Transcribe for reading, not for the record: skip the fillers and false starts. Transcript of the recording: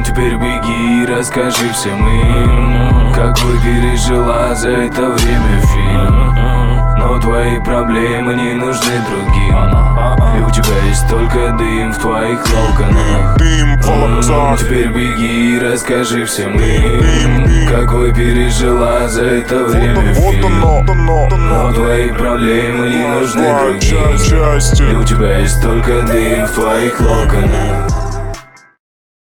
Теперь беги и расскажи всем им, какой пережила за это время фильм. Но твои проблемы не нужны другим, и у тебя есть только дым в твоих локонах. Теперь беги и расскажи всем им, какой пережила за это время фильм. Но твои проблемы не нужны другим, и у тебя есть только дым в твоих локонах.